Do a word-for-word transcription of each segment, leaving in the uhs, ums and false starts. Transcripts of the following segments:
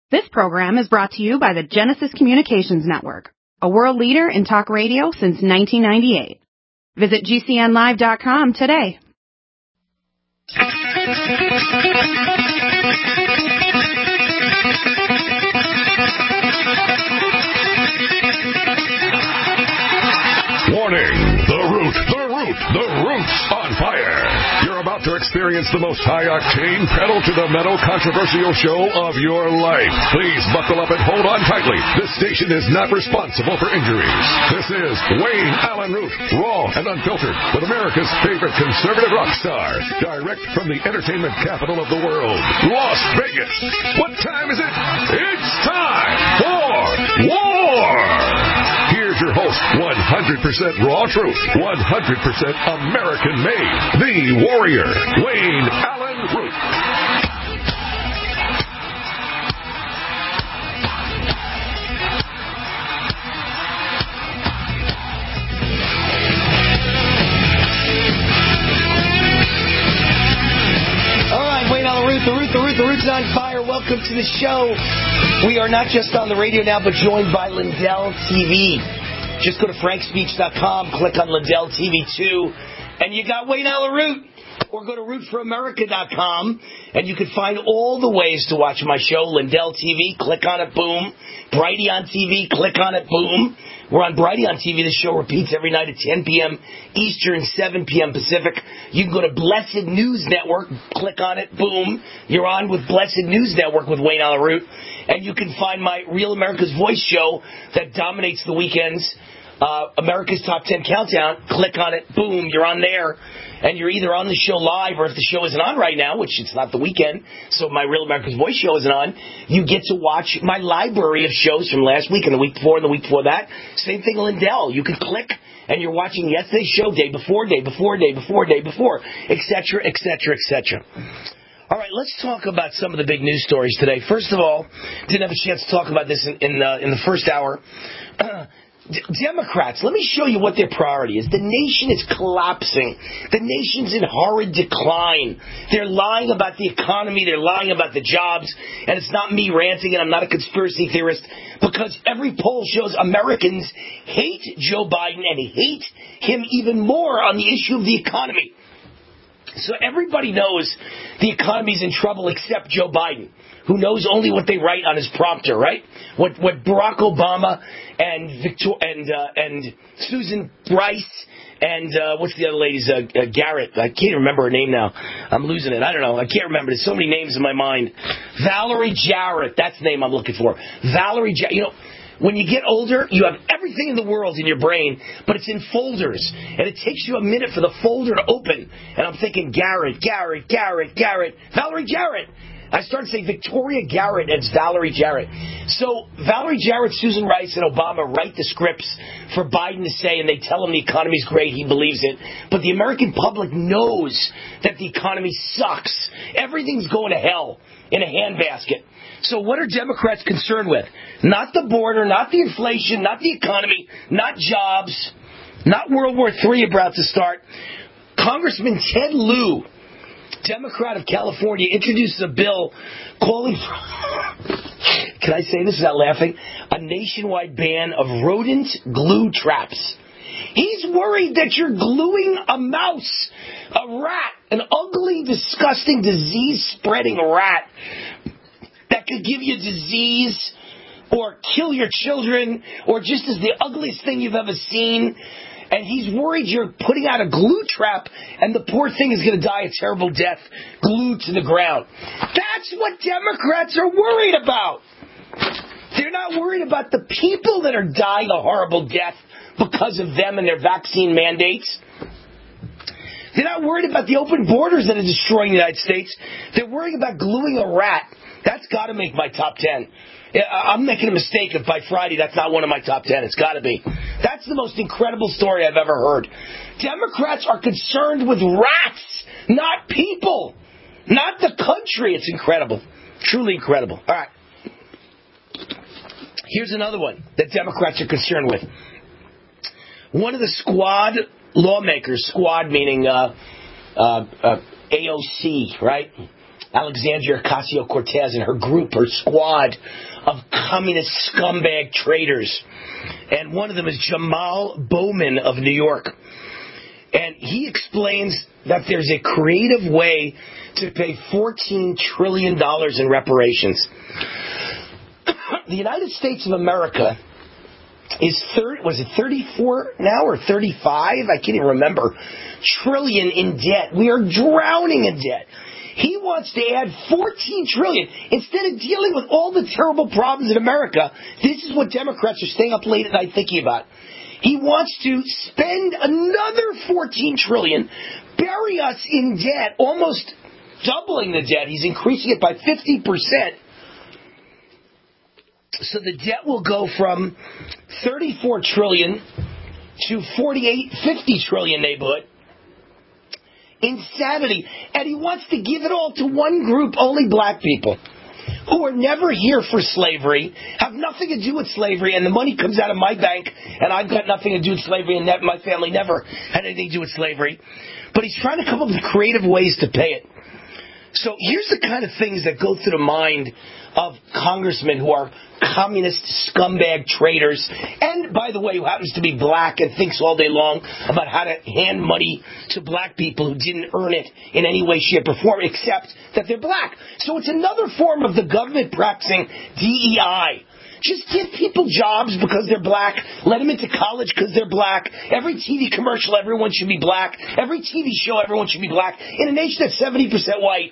This program is brought to you by the Genesis Communications Network, a world leader in talk radio since nineteen ninety-eight. Visit G C N live dot com today. Warning! The Root, the Root, the Root's on fire! You're about to experience the most high-octane, pedal-to-the-metal controversial show of your life. Please buckle up and hold on tightly. This station is not responsible for injuries. This is Wayne Allen Root, raw and unfiltered, with America's favorite conservative rock star, direct from the entertainment capital of the world, Las Vegas. What time is it? It's time for war! Here's your host, one hundred percent raw truth, one hundred percent American-made, the warrior, Wayne Allen Root. All right, Wayne Allen Root, the Root, the Root, the Root's on fire. Welcome to the show. We are not just on the radio now, but joined by Lindell T V. Just go to frank speech dot com, click on Lindell T V two, and you got Wayne Allen Root. Or go to root for america dot com, and you can find all the ways to watch my show, Lindell T V. Click on it, boom. Brighteon T V, click on it, boom. We're on Brighteon T V. The show repeats every night at ten p.m. Eastern, seven p.m. Pacific. You can go to Blessed News Network, click on it, boom. You're on with Blessed News Network with Wayne Allen Root. And you can find my Real America's Voice show that dominates the weekends, uh, America's Top ten Countdown. Click on it, boom, you're on there. And you're either on the show live, or if the show isn't on right now, which it's not the weekend, so my Real America's Voice show isn't on, you get to watch my library of shows from last week and the week before and the week before that. Same thing, Lindell. You can click, and you're watching yesterday's show, day before, day before, day before, day before, et cetera, et cetera, et cetera. All right, let's talk about some of the big news stories today. First of all, didn't have a chance to talk about this in in, uh, in the first hour. D- Democrats, let me show you what their priority is. The nation is collapsing. The nation's in horrid decline. They're lying about the economy. They're lying about the jobs. And it's not me ranting, and I'm not a conspiracy theorist, because every poll shows Americans hate Joe Biden and hate him even more on the issue of the economy. So everybody knows the economy's in trouble except Joe Biden, who knows only what they write on his prompter, right? What what Barack Obama and Victor and uh, and Susan Rice and uh, what's the other lady's uh, uh, Garrett? I can't remember her name now. I'm losing it. I don't know. I can't remember. There's so many names in my mind. Valerie Jarrett. That's the name I'm looking for. Valerie Jarrett. You know, when you get older, you have everything in the world in your brain, but it's in folders. And it takes you a minute for the folder to open. And I'm thinking, Garrett, Garrett, Garrett, Garrett, Valerie Jarrett. I started saying Victoria Garrett, and it's Valerie Jarrett. So Valerie Jarrett, Susan Rice, and Obama write the scripts for Biden to say, and they tell him the economy's great, he believes it. But the American public knows that the economy sucks. Everything's going to hell in a handbasket. So what are Democrats concerned with? Not the border, not the inflation, not the economy, not jobs, not World War Three about to start. Congressman Ted Lieu, Democrat of California, introduces a bill calling for, can I say this without laughing, a nationwide ban of rodent glue traps. He's worried that you're gluing a mouse, a rat, an ugly, disgusting, disease-spreading rat that could give you disease or kill your children or just is the ugliest thing you've ever seen. And he's worried you're putting out a glue trap and the poor thing is going to die a terrible death glued to the ground. That's what Democrats are worried about. They're not worried about the people that are dying a horrible death because of them and their vaccine mandates. They're not worried about the open borders that are destroying the United States. They're worried about gluing a rat. That's got to make my top ten. I'm making a mistake if by Friday that's not one of my top ten. It's got to be. That's the most incredible story I've ever heard. Democrats are concerned with rats, not people, not the country. It's incredible. Truly incredible. All right. Here's another one that Democrats are concerned with. One of the squad lawmakers, squad meaning uh, uh, uh, A O C, right? Alexandria Ocasio-Cortez and her group, her squad of communist scumbag traitors. And one of them is Jamal Bowman of New York. And he explains that there's a creative way to pay fourteen trillion dollars in reparations. The United States of America is third, was it thirty-four now or thirty-five? I can't even remember. Trillion in debt. We are drowning in debt. He wants to add fourteen trillion. Instead of dealing with all the terrible problems in America, this is what Democrats are staying up late at night thinking about. He wants to spend another fourteen trillion, bury us in debt, almost doubling the debt. He's increasing it by fifty percent. So the debt will go from thirty-four trillion to forty-eight, fifty trillion neighborhood. Insanity. And he wants to give it all to one group, only black people, who are never here for slavery, have nothing to do with slavery, and the money comes out of my bank, and I've got nothing to do with slavery, and my family never had anything to do with slavery. But he's trying to come up with creative ways to pay it. So here's the kind of things that go through the mind of congressmen who are communist scumbag traitors, and, by the way, who happens to be black and thinks all day long about how to hand money to black people who didn't earn it in any way, shape, or form, except that they're black. So it's another form of the government practicing D E I. Just give people jobs because they're black. Let them into college because they're black. Every T V commercial, everyone should be black. Every T V show, everyone should be black. In a nation that's seventy percent white,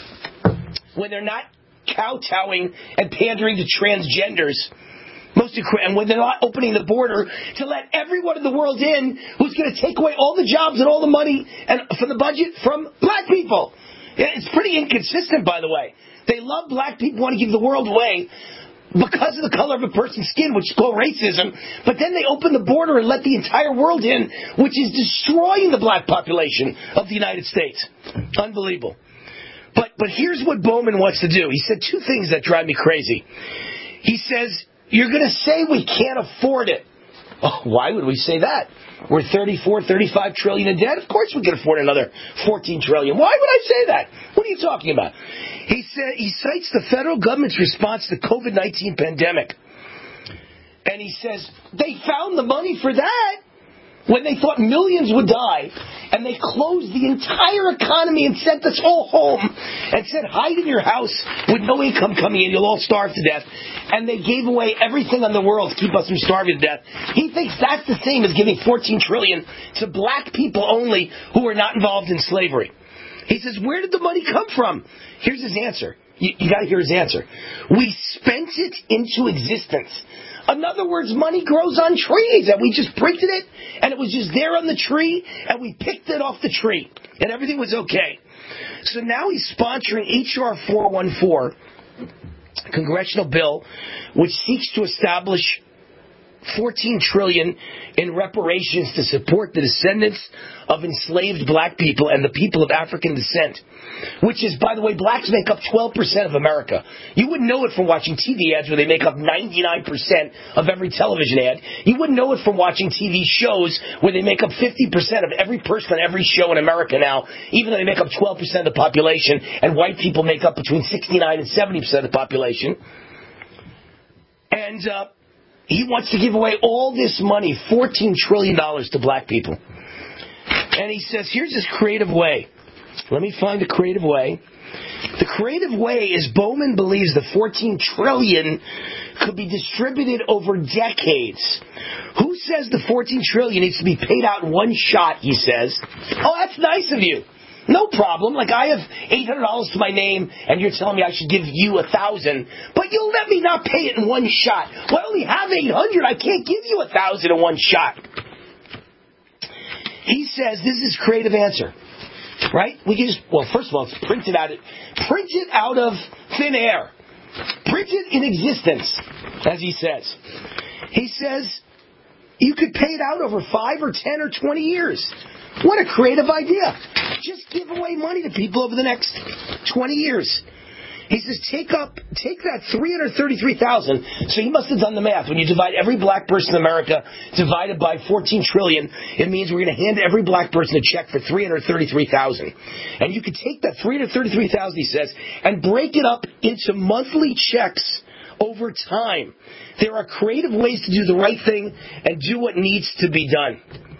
when they're not kowtowing and pandering to transgenders, most incre- and when they're not opening the border to let everyone in the world in who's going to take away all the jobs and all the money and from the budget from black people. It's pretty inconsistent, by the way. They love black people, want to give the world away because of the color of a person's skin, which is called racism, but then they open the border and let the entire world in, which is destroying the black population of the United States. Unbelievable. But but here's what Bowman wants to do. He said two things that drive me crazy. He says, you're going to say we can't afford it. Oh, why would we say that? We're thirty-four, thirty-five trillion in debt. Of course we can afford another fourteen trillion. Why would I say that? What are you talking about? He said he cites the federal government's response to the COVID nineteen pandemic. And he says, they found the money for that when they thought millions would die, and they closed the entire economy and sent us all home and said, hide in your house with no income coming in, you'll all starve to death. And they gave away everything in the world to keep us from starving to death. He thinks that's the same as giving fourteen trillion dollars to black people only who are not involved in slavery. He says, where did the money come from? Here's his answer. You, you got to hear his answer. We spent it into existence. In other words, money grows on trees, and we just printed it, and it was just there on the tree, and we picked it off the tree, and everything was okay. So now he's sponsoring H R four one four, a congressional bill, which seeks to establish fourteen trillion dollars in reparations to support the descendants of enslaved black people and the people of African descent, which is, by the way, blacks make up twelve percent of America. You wouldn't know it from watching T V ads where they make up ninety-nine percent of every television ad. You wouldn't know it from watching T V shows where they make up fifty percent of every person on every show in America now, even though they make up twelve percent of the population, and white people make up between sixty-nine and seventy percent of the population. And uh, he wants to give away all this money, fourteen trillion dollars, to black people. And he says, here's his creative way. Let me find the creative way. The creative way is Bowman believes the fourteen trillion dollars could be distributed over decades. Who says the fourteen trillion dollars needs to be paid out in one shot, he says. Oh, that's nice of you. No problem. Like, I have eight hundred dollars to my name, and you're telling me I should give you one thousand dollars, but you'll let me not pay it in one shot. Well, I only have eight hundred dollars. I can't give you one thousand dollars in one shot. He says this is a creative answer. Right? We can just, well, first of all, it's print it out, print it out of thin air. Print it in existence, as he says. He says you could pay it out over five or ten or twenty years. What a creative idea. Just give away money to people over the next twenty years. He says, take up, take that three hundred thirty-three thousand. So he must have done the math. When you divide every black person in America divided by fourteen trillion, it means we're going to hand every black person a check for three hundred thirty-three thousand. And you could take that three hundred thirty-three thousand, he says, and break it up into monthly checks over time. There are creative ways to do the right thing and do what needs to be done.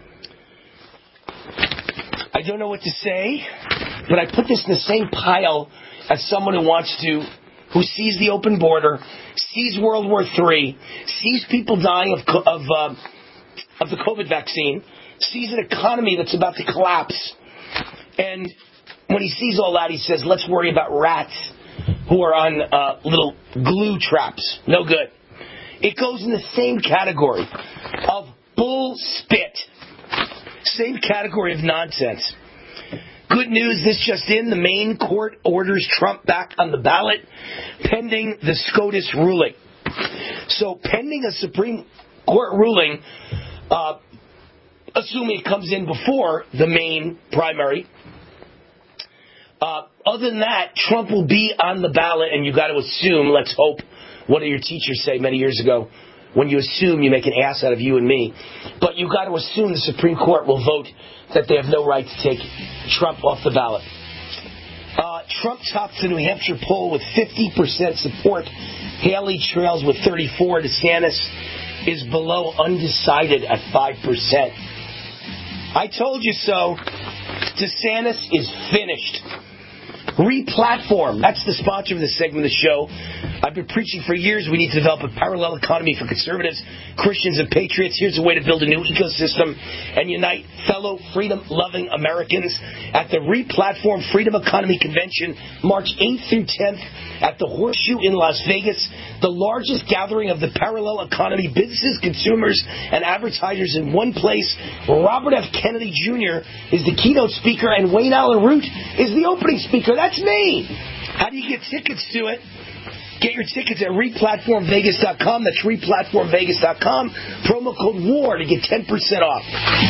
I don't know what to say, but I put this in the same pile as someone who wants to, who sees the open border, sees World War Three, sees people dying of of, uh, of the COVID vaccine, sees an economy that's about to collapse, and when he sees all that, he says, let's worry about rats who are on uh, little glue traps. No good. It goes in the same category of bull spit. Same category of nonsense. Good news, this just in, the Maine court orders Trump back on the ballot pending the SCOTUS ruling. So pending a Supreme Court ruling, uh, assuming it comes in before the Maine primary, uh, other than that, Trump will be on the ballot, and you got to assume, let's hope, what did your teachers say many years ago? When you assume, you make an ass out of you and me. But you got to assume the Supreme Court will vote that they have no right to take Trump off the ballot. Uh, Trump tops the New Hampshire poll with fifty percent support. Haley trails with thirty-four. DeSantis is below undecided at five percent. I told you so. DeSantis is finished. Replatform. That's the sponsor of this segment of the show. I've been preaching for years we need to develop a parallel economy for conservatives, Christians, and patriots. Here's a way to build a new ecosystem and unite fellow freedom-loving Americans at the Replatform Freedom Economy Convention, March eighth through tenth at the Horseshoe in Las Vegas, the largest gathering of the parallel economy businesses, consumers, and advertisers in one place. Robert F. Kennedy Junior is the keynote speaker, and Wayne Allen Root is the opening speaker. That's me. How do you get tickets to it? Get your tickets at replatform vegas dot com. That's replatform vegas dot com. Promo code WAR to get ten percent off.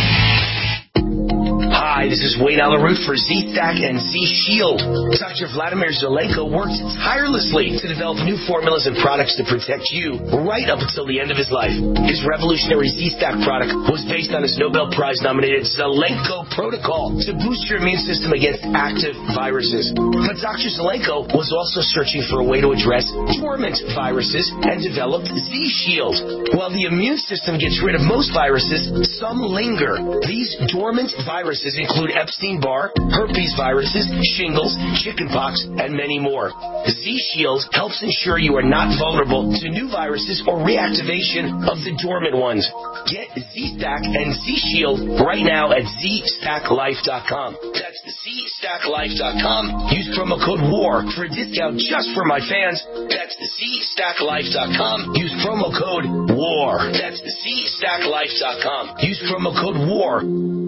Hi, this is Wayne Allen Root for Z-Stack and Z-Shield. Doctor Vladimir Zelenko worked tirelessly to develop new formulas and products to protect you right up until the end of his life. His revolutionary Z-Stack product was based on his Nobel Prize-nominated Zelenko protocol to boost your immune system against active viruses. But Doctor Zelenko was also searching for a way to address dormant viruses and developed Z-Shield. While the immune system gets rid of most viruses, some linger. These dormant viruses include Epstein-Barr, herpes viruses, shingles, chickenpox, and many more. Z-Shield helps ensure you are not vulnerable to new viruses or reactivation of the dormant ones. Get Z-Stack and Z-Shield right now at z stack life dot com. That's z stack life dot com. Use promo code WAR for a discount just for my fans. That's z stack life dot com. Use promo code WAR. That's z stack life dot com. Use promo code WAR.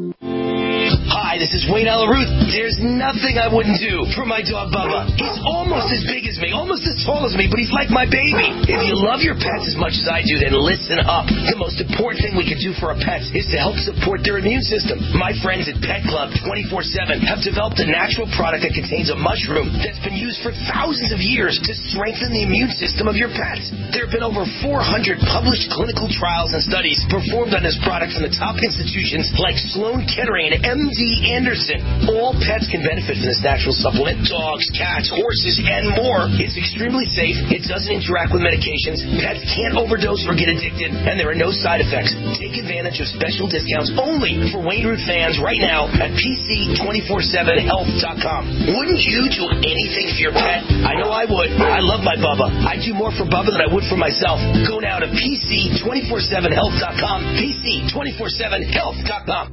Hi, this is Wayne Allen Root. There's nothing I wouldn't do for my dog Bubba. He's almost as big as me, almost as tall as me, but he's like my baby. If you love your pets as much as I do, then listen up. The most important thing we can do for our pets is to help support their immune system. My friends at Pet Club twenty-four seven have developed a natural product that contains a mushroom that's been used for thousands of years to strengthen the immune system of your pets. There have been over four hundred published clinical trials and studies performed on this product from the top institutions like Sloan Kettering and M D Anderson. All pets can benefit from this natural supplement. Dogs, cats, horses, and more. It's extremely safe. It doesn't interact with medications. Pets can't overdose or get addicted, and there are no side effects. Take advantage of special discounts only for Wayne Root fans right now at P C two forty-seven health dot com. Wouldn't you do anything for your pet? I know I would. I love my Bubba. I do more for Bubba than I would for myself. Go now to P C two forty-seven health dot com. P C two forty-seven health dot com.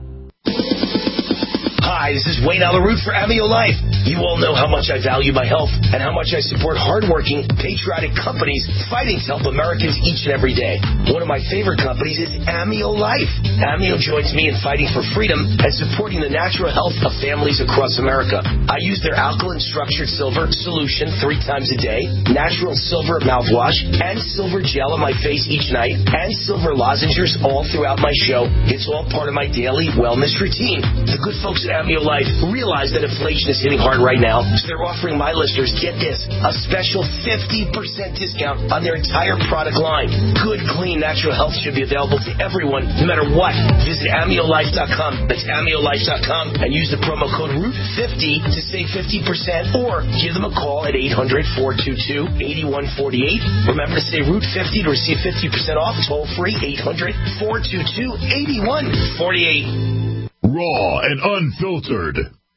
Hi, this is Wayne Allen Root for Amio Life. You all know how much I value my health and how much I support hardworking, patriotic companies fighting to help Americans each and every day. One of my favorite companies is Amio Life. Amio joins me in fighting for freedom and supporting the natural health of families across America. I use their alkaline structured silver solution three times a day, natural silver mouthwash, and silver gel on my face each night, and silver lozenges all throughout my show. It's all part of my daily wellness routine. The good folks at Amio Life realize that inflation is hitting hard card right now. So they're offering my listeners, get this, a special fifty percent discount on their entire product line. Good, clean, natural health should be available to everyone, no matter what. Visit amio life dot com. That's amio life dot com and use the promo code root fifty to save fifty percent or give them a call at eight hundred, four two two, eight one four eight. Remember to say root fifty to receive fifty percent off. Toll free eight hundred, four two two, eight one four eight. Raw and unfiltered.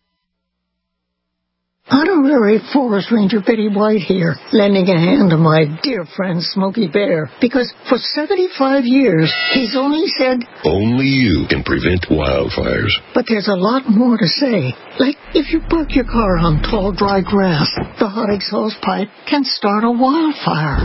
Honorary Forest Ranger Betty White here, lending a hand to my dear friend Smokey Bear, because for seventy-five years, he's only said, Only you can prevent wildfires. But there's a lot more to say. Like, if you park your car on tall, dry grass, the hot exhaust pipe can start a wildfire.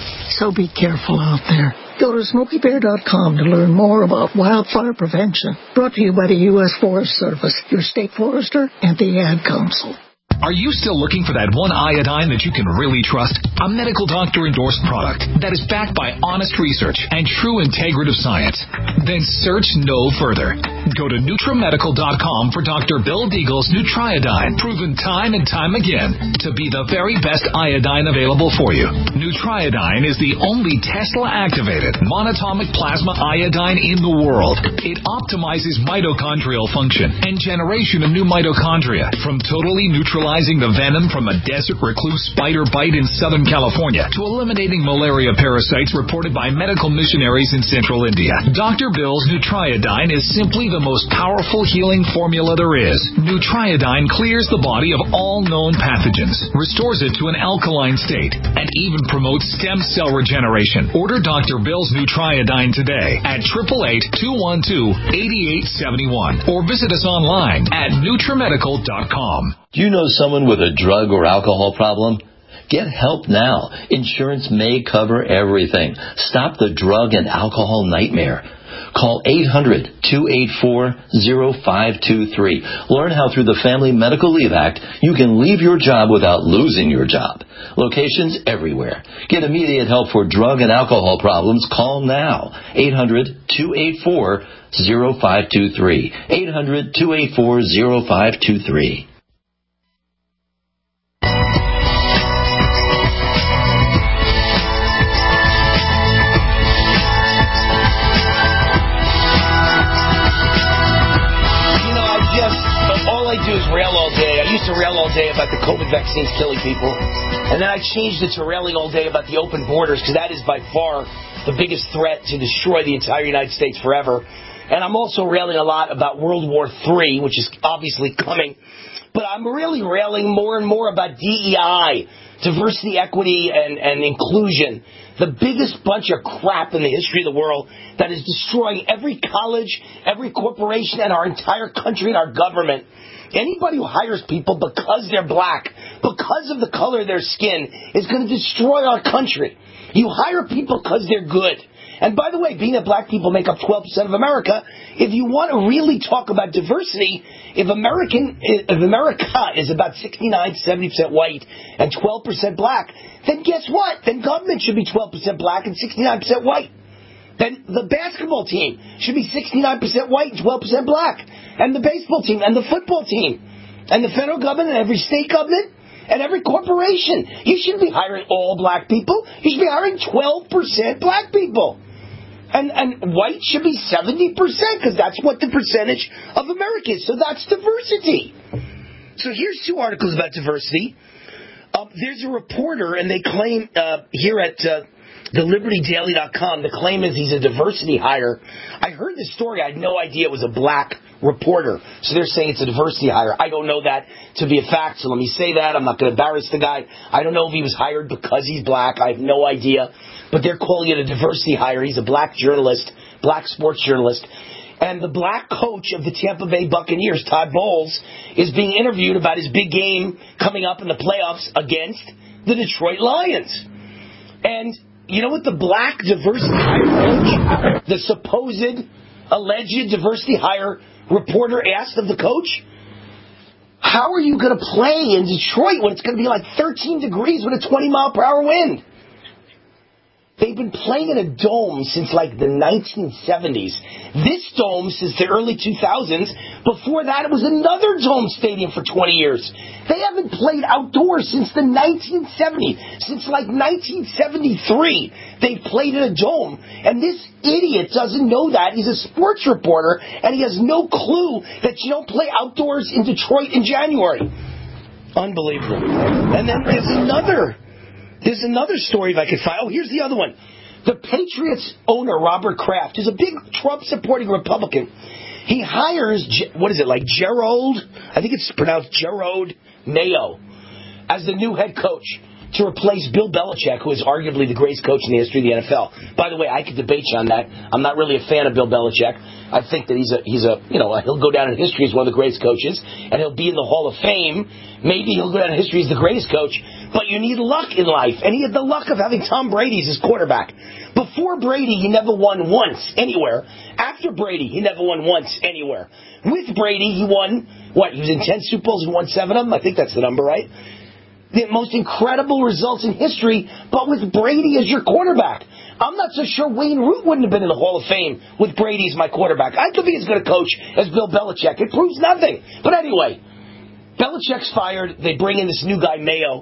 So be careful out there. Go to smokey bear dot com to learn more about wildfire prevention. Brought to you by the U S Forest Service, your state forester, and the Ad Council. Are you still looking for that one iodine that you can really trust? A medical doctor-endorsed product that is backed by honest research and true integrative science? Then search no further. Go to nutramedical dot com for Doctor Bill Deagle's Nutriodine, proven time and time again to be the very best iodine available for you. Nutriodine is the only Tesla-activated monatomic plasma iodine in the world. It optimizes mitochondrial function and generation of new mitochondria from totally neutralizing the venom from a desert recluse spider bite in Southern California to eliminating malaria parasites reported by medical missionaries in central India. Doctor Bill's Nutriodine is simply the most powerful healing formula there is. Nutriodine clears the body of all known pathogens, restores it to an alkaline state, and even promotes stem cell regeneration. Order Doctor Bill's Nutriodine today at eight eight eight, two one two, eight eight seven one or visit us online at nutramedical dot com. Do you know someone with a drug or alcohol problem? Get help now. Insurance may cover everything. Stop the drug and alcohol nightmare. Call eight hundred, two eight four, zero five two three. Learn how through the Family Medical Leave Act you can leave your job without losing your job. Locations everywhere. Get immediate help for drug and alcohol problems. Call now. eight hundred, two eight four, zero five two three. eight hundred, two eight four, zero five two three. Rail all day. I used to rail all day about the COVID vaccines killing people. And then I changed it to railing all day about the open borders, because that is by far the biggest threat to destroy the entire United States forever. And I'm also railing a lot about World War Three, which is obviously coming. But I'm really railing more and more about D E I, diversity, equity, and, and inclusion. The biggest bunch of crap in the history of the world that is destroying every college, every corporation, and our entire country and our government. Anybody who hires people because they're black, because of the color of their skin, is going to destroy our country. You hire people because they're good. And by the way, being that black people make up twelve percent of America, if you want to really talk about diversity, if American, if America is about sixty-nine, seventy percent white and twelve percent black, then guess what? Then government should be twelve percent black and sixty-nine percent white. Then the basketball team should be sixty-nine percent white and twelve percent black. And the baseball team, and the football team, and the federal government, and every state government, and every corporation. You shouldn't be hiring all black people. You should be hiring twelve percent black people. And and white should be seventy percent, because that's what the percentage of America is. So that's diversity. So here's two articles about diversity. Um, there's a reporter, and they claim uh, here at uh, the liberty daily dot com, the claim is he's a diversity hire. I heard this story. I had no idea it was a black reporter. So they're saying it's a diversity hire. I don't know that to be a fact, so let me say that. I'm not going to embarrass the guy. I don't know if he was hired because he's black. I have no idea. But they're calling it a diversity hire. He's a black journalist, black sports journalist. And the black coach of the Tampa Bay Buccaneers, Todd Bowles, is being interviewed about his big game coming up in the playoffs against the Detroit Lions. And you know what the black diversity hire coach, the supposed alleged diversity hire reporter asked of the coach? How are you going to play in Detroit when it's going to be like thirteen degrees with a twenty mile per hour wind? They've been playing in a dome since like the nineteen seventies. This dome since the early two thousands, Before that, it was another dome stadium for twenty years. They haven't played outdoors since the nineteen seventies. Since like nineteen seventy-three, they've played in a dome. And this idiot doesn't know that. He's a sports reporter, and he has no clue that you don't play outdoors in Detroit in January. Unbelievable. And then there's another, there's another story if I could find. Oh, here's the other one. The Patriots owner, Robert Kraft, is a big Trump-supporting Republican. He hires, what is it, like Gerald, I think it's pronounced Gerard Mayo, as the new head coach to replace Bill Belichick, who is arguably the greatest coach in the history of the N F L. By the way, I could debate you on that. I'm not really a fan of Bill Belichick. I think that he's a, he's a, you know, he'll go down in history as one of the greatest coaches, and he'll be in the Hall of Fame. Maybe he'll go down in history as the greatest coach, but you need luck in life, and he had the luck of having Tom Brady as his quarterback. Before Brady, he never won once anywhere. After Brady, he never won once anywhere. With Brady, he won, what, he was in ten Super Bowls and won seven of them? I think that's the number, right? The most incredible results in history, but with Brady as your quarterback. I'm not so sure Wayne Root wouldn't have been in the Hall of Fame with Brady as my quarterback. I could be as good a coach as Bill Belichick. It proves nothing. But anyway, Belichick's fired. They bring in this new guy, Mayo.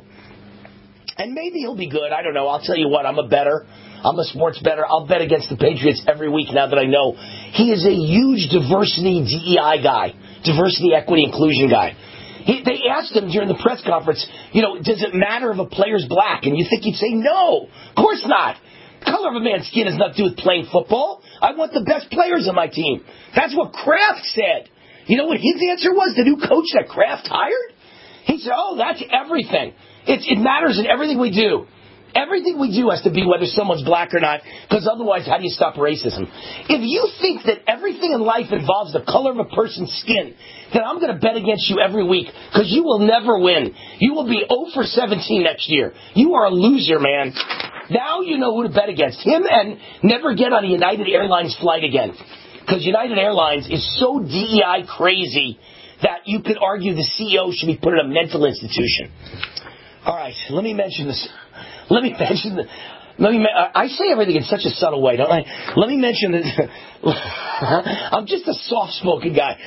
And maybe he'll be good. I don't know. I'll tell you what, I'm a bettor. I'm a sports bettor. I'll bet against the Patriots every week now that I know. He is a huge diversity D E I guy, diversity, equity, inclusion guy. He, they asked him during the press conference, you know, does it matter if a player's black? And you think he'd say no. Of course not. The color of a man's skin has nothing to do with playing football. I want the best players on my team. That's what Kraft said. You know what his answer was? The new coach that Kraft hired? He said, oh, that's everything. It, it matters in everything we do. Everything we do has to be whether someone's black or not, because otherwise, how do you stop racism? If you think that everything in life involves the color of a person's skin, then I'm going to bet against you every week, because you will never win. You will be zero for seventeen next year. You are a loser, man. Now you know who to bet against. Him, and never get on a United Airlines flight again, because United Airlines is so D E I crazy that you could argue the C E O should be put in a mental institution. All right, let me mention this. Let me mention the, let me, I say everything in such a subtle way, don't I? Let me mention that I'm just a soft-spoken guy.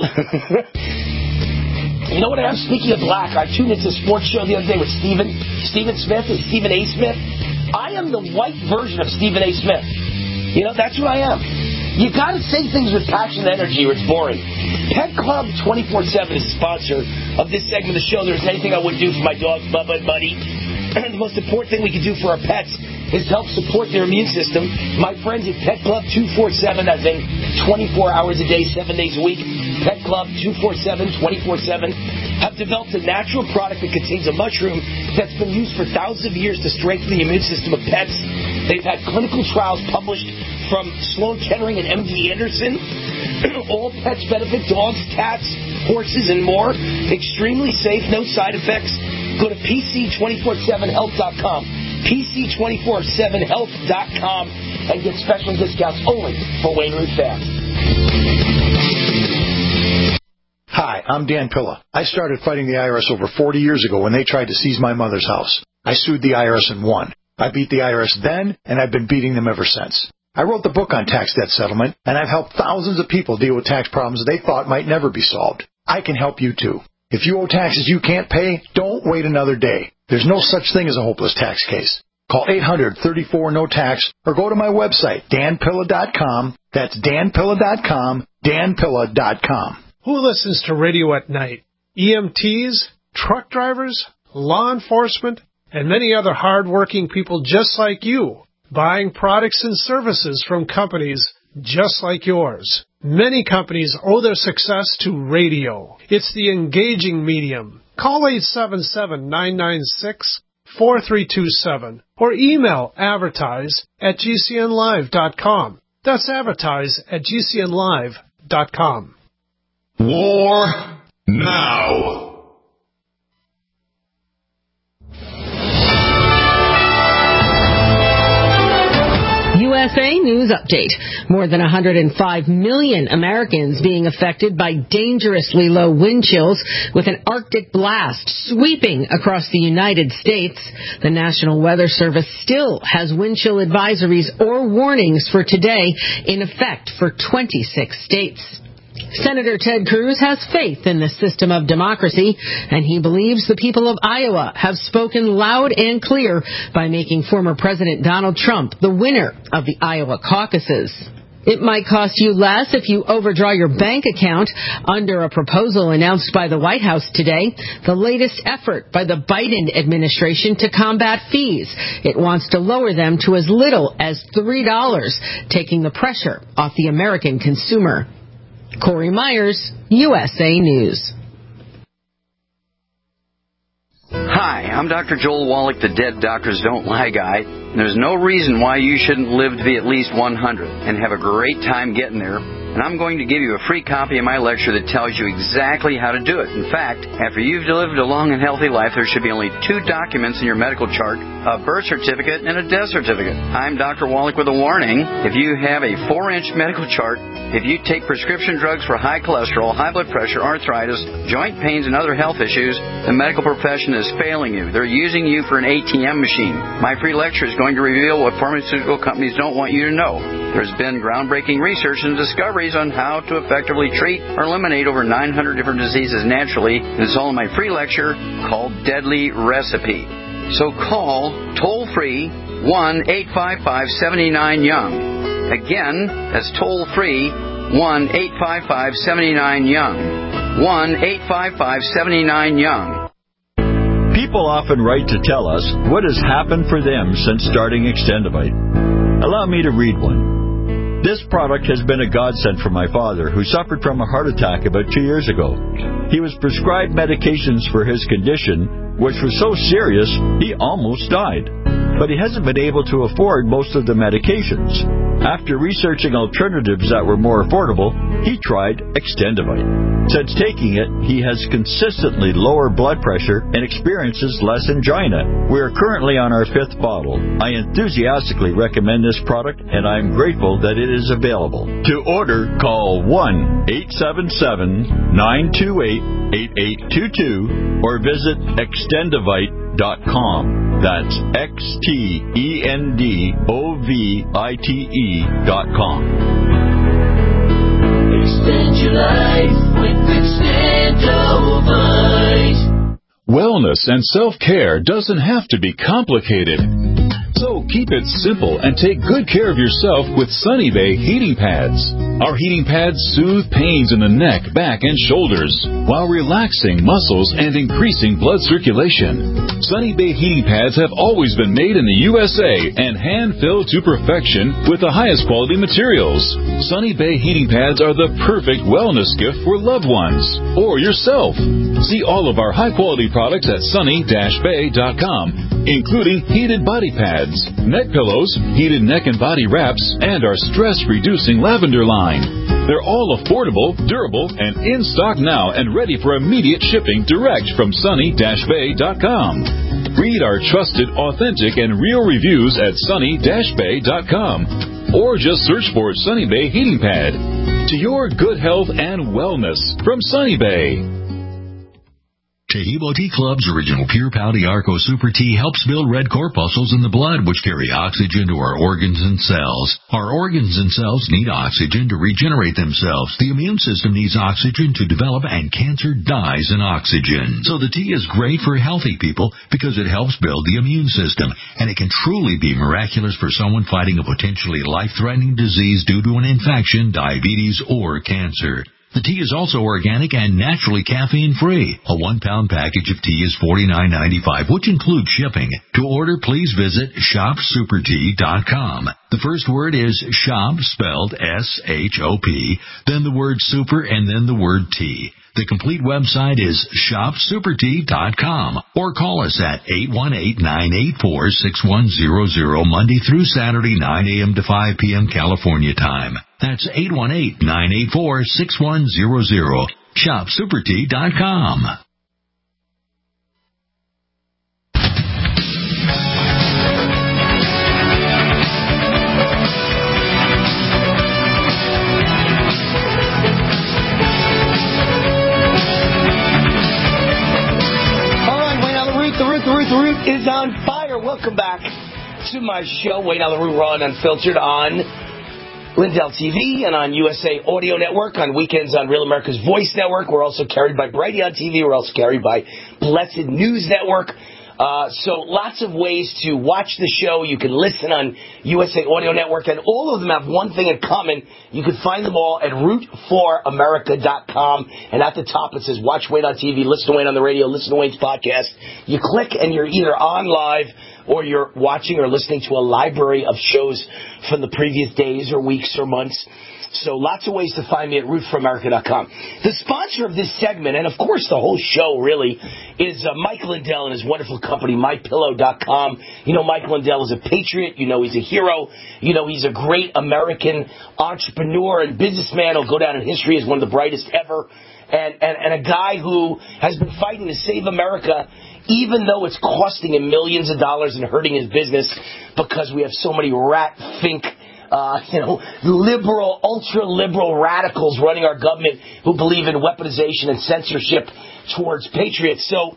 You know what I am? Speaking of black, I tuned into a sports show the other day with Stephen, Stephen Smith and Stephen A. Smith. I am the white version of Stephen A. Smith. You know, that's who I am. You got to say things with passion and energy or it's boring. Pet Club twenty-four seven is a sponsor of this segment of the show. There's anything I wouldn't do for my dog, Bubba and Buddy. The most important thing we can do for our pets is to help support their immune system. My friends at Pet Club two forty-seven, as in twenty-four hours a day, seven days a week, Pet Club two forty-seven, twenty-four seven, have developed a natural product that contains a mushroom that's been used for thousands of years to strengthen the immune system of pets. They've had clinical trials published from Sloan Kettering and M D Anderson. All pets benefit: dogs, cats, horses, and more. Extremely safe, no side effects. Go to P C two forty-seven health dot com, P C two forty-seven health dot com, and get special discounts only for Wayne Root fans. Hi, I'm Dan Pilla. I started fighting the I R S over forty years ago when they tried to seize my mother's house. I sued the I R S and won. I beat the I R S then, and I've been beating them ever since. I wrote the book on tax debt settlement, and I've helped thousands of people deal with tax problems they thought might never be solved. I can help you too. If you owe taxes you can't pay, don't wait another day. There's no such thing as a hopeless tax case. Call eight hundred, thirty-four, no tax or go to my website, dan pilla dot com. That's dan pilla dot com, dan pilla dot com. Who listens to radio at night? E M Ts, truck drivers, law enforcement, and many other hard-working people just like you, buying products and services from companies just like yours. Many companies owe their success to radio. It's the engaging medium. Call eight seven seven, nine nine six, four three two seven or email advertise at g c n live dot com. That's advertise at g c n live dot com. War now. U S A News Update. More than one hundred five million Americans being affected by dangerously low wind chills with an Arctic blast sweeping across the United States. The National Weather Service still has wind chill advisories or warnings for today in effect for twenty-six states. Senator Ted Cruz has faith in the system of democracy, and he believes the people of Iowa have spoken loud and clear by making former President Donald Trump the winner of the Iowa caucuses. It might cost you less if you overdraw your bank account. Under a proposal announced by the White House today, the latest effort by the Biden administration to combat fees. It wants to lower them to as little as three dollars, taking the pressure off the American consumer. Corey Myers, U S A News. Hi, I'm Doctor Joel Wallach, the Dead Doctors Don't Lie guy. And there's no reason why you shouldn't live to be at least one hundred and have a great time getting there. And I'm going to give you a free copy of my lecture that tells you exactly how to do it. In fact, after you've lived a long and healthy life, there should be only two documents in your medical chart, a birth certificate and a death certificate. I'm Doctor Wallach with a warning. If you have a four-inch medical chart, if you take prescription drugs for high cholesterol, high blood pressure, arthritis, joint pains, and other health issues, the medical profession is failing you. They're using you for an A T M machine. My free lecture is going to reveal what pharmaceutical companies don't want you to know. There's been groundbreaking research and discoveries on how to effectively treat or eliminate over nine hundred different diseases naturally. And it's all in my free lecture called Deadly Recipe. So call toll-free one eight five five, seven nine, young. Again, that's toll-free one eight five five, seven nine, young. one eight five five, seven nine, young. People often write to tell us what has happened for them since starting Extendivite. Allow me to read one. This product has been a godsend for my father, who suffered from a heart attack about two years ago. He was prescribed medications for his condition, which was so serious he almost died. But he hasn't been able to afford most of the medications. After researching alternatives that were more affordable, he tried Extendivite. Since taking it, he has consistently lower blood pressure and experiences less angina. We are currently on our fifth bottle. I enthusiastically recommend this product, and I am grateful that it is available. To order, call one eight seven seven, nine two eight, eight eight two two or visit extendivite dot com. That's X T E N D O V I T E dot com. Extend your life with Extendivite. Wellness and self-care doesn't have to be complicated. So keep it simple and take good care of yourself with Sunny Bay heating pads. Our heating pads soothe pains in the neck, back, and shoulders while relaxing muscles and increasing blood circulation. Sunny Bay heating pads have always been made in the U S A and hand-filled to perfection with the highest quality materials. Sunny Bay heating pads are the perfect wellness gift for loved ones or yourself. See all of our high-quality products at sunny dash bay dot com, including heated body pads, neck pillows, heated neck and body wraps, and our stress-reducing lavender line. They're all affordable, durable, and in stock now and ready for immediate shipping direct from sunny dash bay dot com. Read our trusted, authentic, and real reviews at sunny dash bay dot com or just search for Sunny Bay Heating Pad. To your good health and wellness from Sunny Bay. Tehibo Tea Club's original Pure Pau Arco Super Tea helps build red corpuscles in the blood, which carry oxygen to our organs and cells. Our organs and cells need oxygen to regenerate themselves. The immune system needs oxygen to develop, and cancer dies in oxygen. So the tea is great for healthy people because it helps build the immune system, and it can truly be miraculous for someone fighting a potentially life-threatening disease due to an infection, diabetes, or cancer. The tea is also organic and naturally caffeine-free. A one-pound package of tea is forty-nine ninety-five, which includes shipping. To order, please visit shop super tea dot com. The first word is shop, spelled S H O P, then the word super, and then the word tea. The complete website is shop super tea dot com, or call us at eight one eight, nine eight four, six one zero zero Monday through Saturday, nine a.m. to five p.m. California time. That's eight one eight, nine eight four, six one zero zero. shop super tea dot com. The Root is on fire. Welcome back to my show, Wayne on the Root, Raw and Unfiltered on Lindell T V and on U S A Audio Network, on weekends on Real America's Voice Network. We're also carried by Brighteon T V. We're also carried by Blessed News Network. Uh, so lots of ways to watch the show. You can listen on U S A Audio Network, and all of them have one thing in common. You can find them all at root for america dot com, and at the top it says Watch Wayne on T V, Listen to Wayne on the radio, Listen to Wayne's podcast. You click and you're either on live or you're watching or listening to a library of shows from the previous days or weeks or months. So lots of ways to find me at root for america dot com. The sponsor of this segment, and of course the whole show really, is uh, Mike Lindell and his wonderful company, my pillow dot com. You know Mike Lindell is a patriot. You know he's a hero. You know he's a great American entrepreneur and businessman. He'll go down in history as one of the brightest ever. And, and, and a guy who has been fighting to save America, even though it's costing him millions of dollars and hurting his business because we have so many rat fink Uh, you know, liberal, ultra-liberal radicals running our government who believe in weaponization and censorship towards patriots. So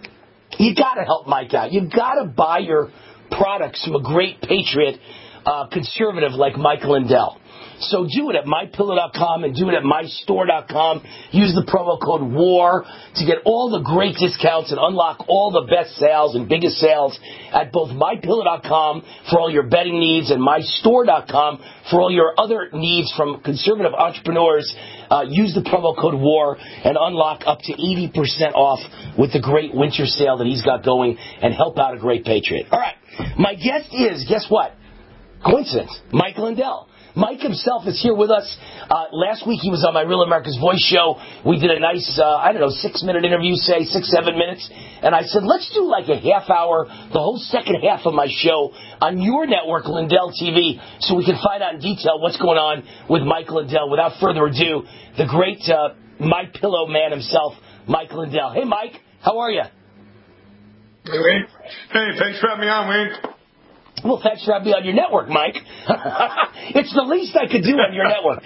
you got to help Mike out. You got to buy your products from a great patriot uh, conservative like Mike Lindell. So do it at my pillow dot com and do it at my store dot com. Use the promo code WAR to get all the great discounts and unlock all the best sales and biggest sales at both my pillow dot com for all your betting needs and my store dot com for all your other needs from conservative entrepreneurs. Uh, use the promo code WAR and unlock up to eighty percent off with the great winter sale that he's got going and help out a great patriot. All right. My guest is, guess what? Coincidence. Mike Lindell. Mike himself is here with us. Uh, last week he was on my Real America's Voice show. We did a nice, uh, I don't know, six-minute interview, say, six, seven minutes. And I said, let's do like a half hour, the whole second half of my show on your network, Lindell T V, so we can find out in detail what's going on with Mike Lindell. Without further ado, the great uh, My Pillow man himself, Mike Lindell. Hey, Mike, how are you? Hey, Wayne. Hey, thanks for having me on, Wayne. Well, thanks for having me on your network, Mike. It's the least I could do on your network.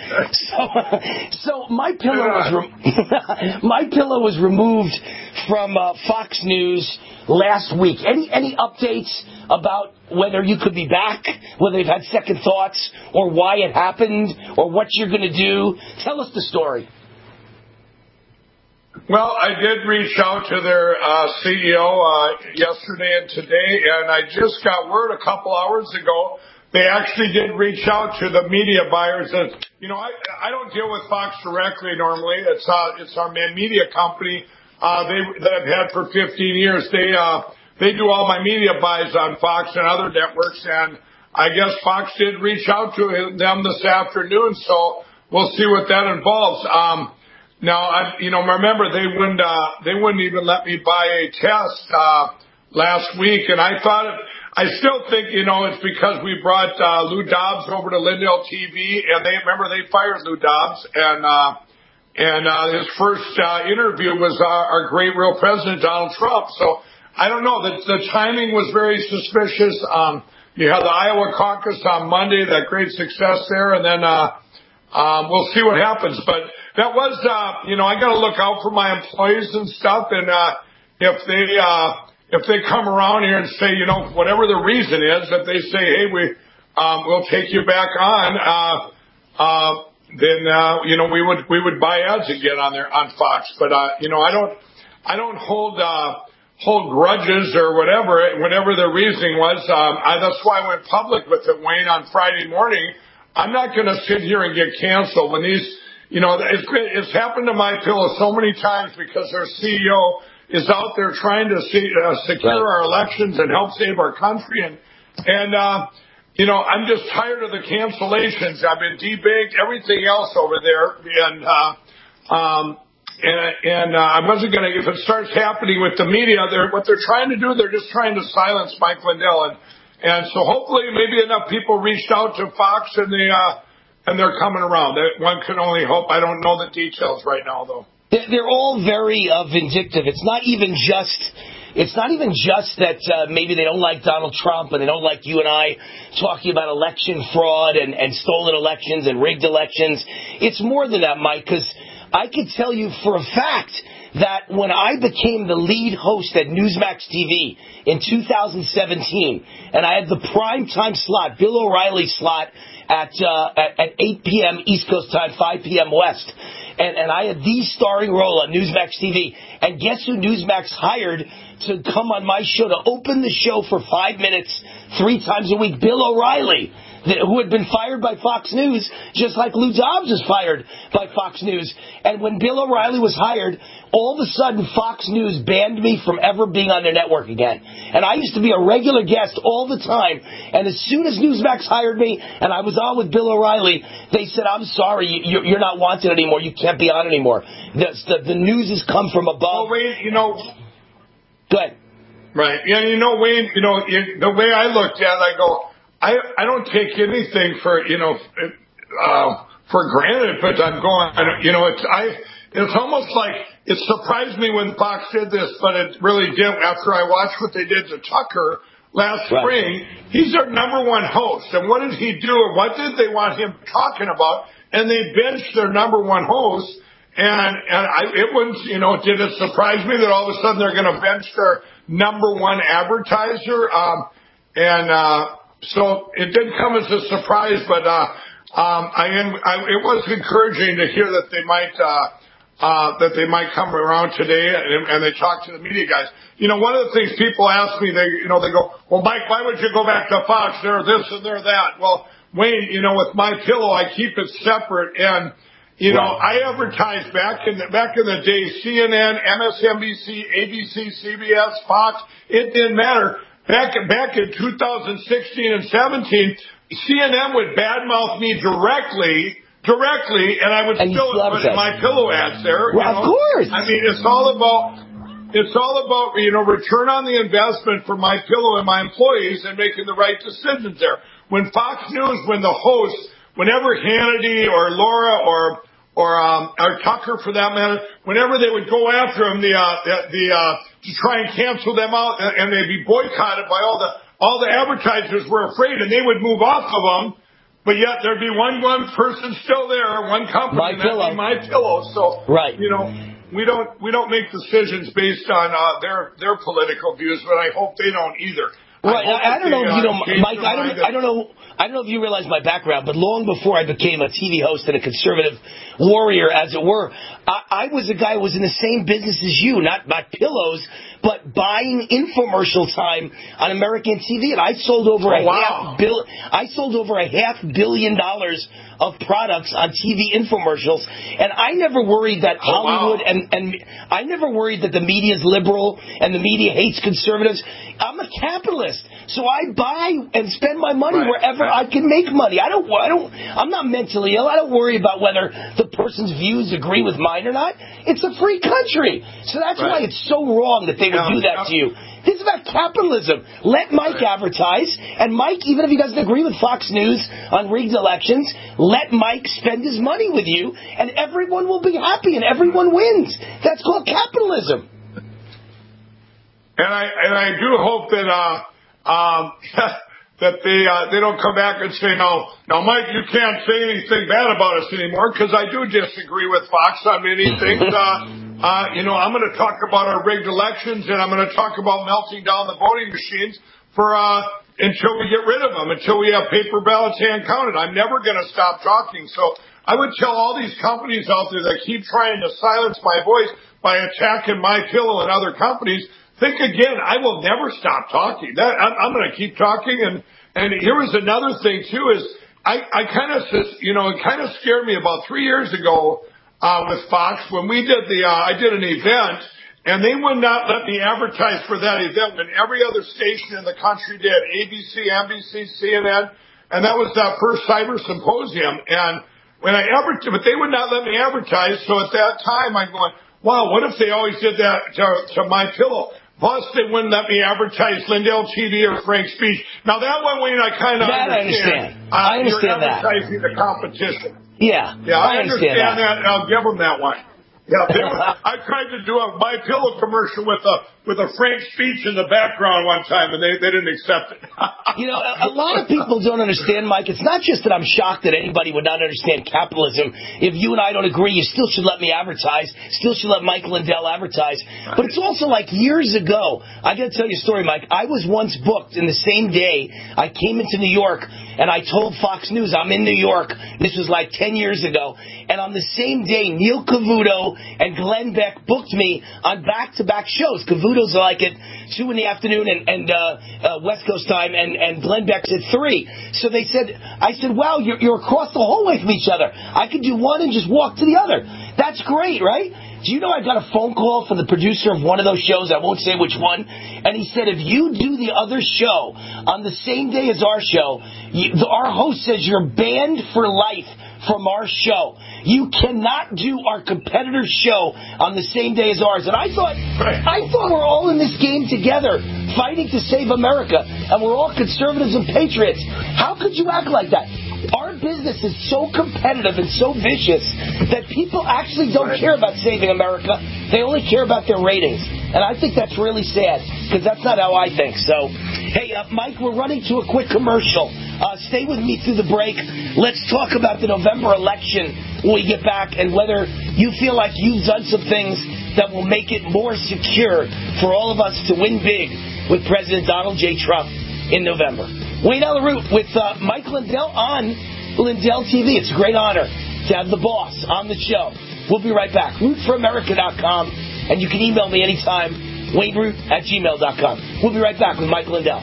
So, so my pillow was re- my pillow was removed from uh, Fox News last week. Any any updates about whether you could be back, whether you've had second thoughts, or why it happened, or what you're going to do? Tell us the story. Well, I did reach out to their uh, C E O uh, yesterday and today, and I just got word a couple hours ago they actually did reach out to the media buyers. And, you know, I, I don't deal with Fox directly normally. It's uh, it's our main media company uh, they that I've had for fifteen years. They uh, they do all my media buys on Fox and other networks, and I guess Fox did reach out to them this afternoon. So we'll see what that involves. Um, Now, I, you know, remember they wouldn't, uh, they wouldn't even let me buy a test, uh, last week. And I thought, it, I still think, you know, it's because we brought, uh, Lou Dobbs over to Lindell T V, and they, remember they fired Lou Dobbs, and, uh, and, uh, his first, uh, interview was, uh, our great real president, Donald Trump. So I don't know, the, the timing was very suspicious. Um, you had the Iowa caucus on Monday, that great success there, and then, uh, um, we'll see what happens. But that was, uh, you know, I got to look out for my employees and stuff. And, uh, if they, uh, if they come around here and say, you know, whatever the reason is, if they say, hey, we, um, we'll take you back on, uh, uh, then, uh, you know, we would, we would buy ads again on there, on Fox. But, uh, you know, I don't, I don't hold, uh, hold grudges or whatever, whatever the reasoning was. Um, I, that's why I went public with it, Wayne, on Friday morning. I'm not going to sit here and get canceled when these, you know, it's, it's happened to My Pillow so many times because their C E O is out there trying to see, uh, secure right. our elections and help save our country. And, and, uh, you know, I'm just tired of the cancellations. I've been debanked, everything else over there. And, uh, um, and, and, uh, I wasn't going to, if it starts happening with the media, they're, what they're trying to do, they're just trying to silence Mike Lindell. And, And so hopefully maybe enough people reached out to Fox and they, uh, and they're coming around. One can only hope. I don't know the details right now, though. They're all very uh, vindictive. It's not even just, it's not even just that uh, maybe they don't like Donald Trump and they don't like you and I talking about election fraud and, and stolen elections and rigged elections. It's more than that, Mike, because I can tell you for a fact that when I became the lead host at Newsmax T V in two thousand seventeen, and I had the prime time slot, Bill O'Reilly slot, at uh, at, at eight p.m. East Coast time, five p.m. West, and, and I had the starring role on Newsmax T V. And guess who Newsmax hired to come on my show to open the show for five minutes, three times a week? Bill O'Reilly, who had been fired by Fox News, just like Lou Dobbs was fired by Fox News. And when Bill O'Reilly was hired, all of a sudden Fox News banned me from ever being on their network again. And I used to be a regular guest all the time. And as soon as Newsmax hired me, and I was on with Bill O'Reilly, they said, I'm sorry, you, you're not wanted anymore. You can't be on anymore. The, the, the news has come from above. Well, Wayne, you know... Go ahead. Right. Yeah, you know, Wayne, you know, it, the way I looked at it, I go... I, I don't take anything for, you know, uh, for granted, but I'm going, you know, it's, I, it's almost like it surprised me when Fox did this, but it really didn't after I watched what they did to Tucker last right. spring. He's their number one host. And what did he do? And what did they want him talking about? And they benched their number one host. And, and I, it wouldn't, you know, did it surprise me that all of a sudden they're going to bench their number one advertiser? Um, and, uh, So it didn't come as a surprise, but uh, um, I, am, I it was encouraging to hear that they might uh, uh, that they might come around today, and, and they talked to the media guys. You know, one of the things people ask me, they you know they go, well, Mike, why would you go back to Fox? They're this and they're that. Well, Wayne, you know, with My Pillow, I keep it separate, and you know, right. I advertised back in the, back in the day, C N N, M S N B C, A B C, C B S, Fox. It didn't matter. Back, back in two thousand sixteen and seventeen, C N N would badmouth me directly, directly, and I would and still put My Pillow ads there. Well, you know? Of course. I mean, it's all about, it's all about, you know, return on the investment for My Pillow and my employees and making the right decisions there. When Fox News, when the hosts, whenever Hannity or Laura or or um, or Tucker, for that matter, whenever they would go after him, the uh, the, the uh, to try and cancel them out, and, and they'd be boycotted by all the all the advertisers were afraid, and they would move off of them. But yet there'd be one one person still there, one company, My and that'd be My Pillow. So right. you know, we don't we don't make decisions based on uh, their their political views, but I hope they don't either. Right. I, I don't they, know, if you know, uh, Mike. I don't. I don't know. I don't know if you realize my background, but long before I became a T V host and a conservative warrior, as it were, I, I was a guy who was in the same business as you, not not pillows, but buying infomercial time on American T V, and I sold over oh, a wow. half bill. I sold over a half billion dollars of products on T V infomercials, and I never worried that oh, Hollywood wow. and and I never worried that the media is liberal and the media hates conservatives. I'm a capitalist, so I buy and spend my money right. wherever I can make money. I don't. I don't. I'm not mentally ill. I don't worry about whether the person's views agree with mine or not. It's a free country, so that's right. why it's so wrong that they would yeah, do that yeah. to you. This is about capitalism. Let Mike right. advertise, and Mike, even if he doesn't agree with Fox News on rigged elections, let Mike spend his money with you, and everyone will be happy, and everyone wins. That's called capitalism. And I and I do hope that uh, um, that they uh, they don't come back and say, no, now Mike, you can't say anything bad about us anymore, because I do disagree with Fox on many things. uh, uh, you know, I'm going to talk about our rigged elections, and I'm going to talk about melting down the voting machines for uh, until we get rid of them, until we have paper ballots hand counted. I'm never going to stop talking. So I would tell all these companies out there that keep trying to silence my voice by attacking My Pillow and other companies, think again. I will never stop talking. That I'm, I'm going to keep talking. And and here was another thing too, is I I kind of you know it kind of scared me about three years ago uh, with Fox when we did the uh, I did an event, and they would not let me advertise for that event when every other station in the country did, A B C, N B C, C N N, and that was that first cyber symposium. And when I ever but they would not let me advertise. So at that time I'm going, wow, what if they always did that to, to My Pillow? Plus, they wouldn't let me advertise Lindell T V or Frank Speech. Now, that one, Wayne, I kind of understand. understand. Uh, I understand you're advertising that. the competition. Yeah, yeah, I, I understand, understand that. that. And I'll give them that one. Yeah, they were, I tried to do a My Pillow commercial with a with a Frank speech in the background one time, and they, they didn't accept it. You know, a, a lot of people don't understand, Mike. It's not just that I'm shocked that anybody would not understand capitalism. If you and I don't agree, you still should let me advertise. Still should let Mike Lindell advertise. But it's also like years ago. I got to tell you a story, Mike. I was once booked in the same day. I came into New York, and I told Fox News I'm in New York. This was like ten years ago. And on the same day, Neil Cavuto and Glenn Beck booked me on back-to-back shows. Cavuto's like at two in the afternoon and, and uh, uh, West Coast time, and, and Glenn Beck's at three. So they said, I said, wow, you're, you're across the hallway from each other. I could do one and just walk to the other. That's great, right? Do you know I got a phone call from the producer of one of those shows? I won't say which one. And he said, if you do the other show on the same day as our show, you, the, our host says you're banned for life from our show. You cannot do our competitor's show on the same day as ours. And I thought, I thought we're all in this game together, fighting to save America, and we're all conservatives and patriots. How could you act like that? Our business is so competitive and so vicious that people actually don't care about saving America. They only care about their ratings. And I think that's really sad, because that's not how I think. So, hey, uh, Mike, we're running to a quick commercial. Uh, stay with me through the break. Let's talk about the November election when we get back, and whether you feel like you've done some things that will make it more secure for all of us to win big with President Donald J. Trump in November. Wayne Allyn Root with uh, Mike Lindell on Lindell T V. It's a great honor to have the boss on the show. We'll be right back. root for america dot com, and you can email me anytime, wayne root at gmail dot com. We'll be right back with Mike Lindell.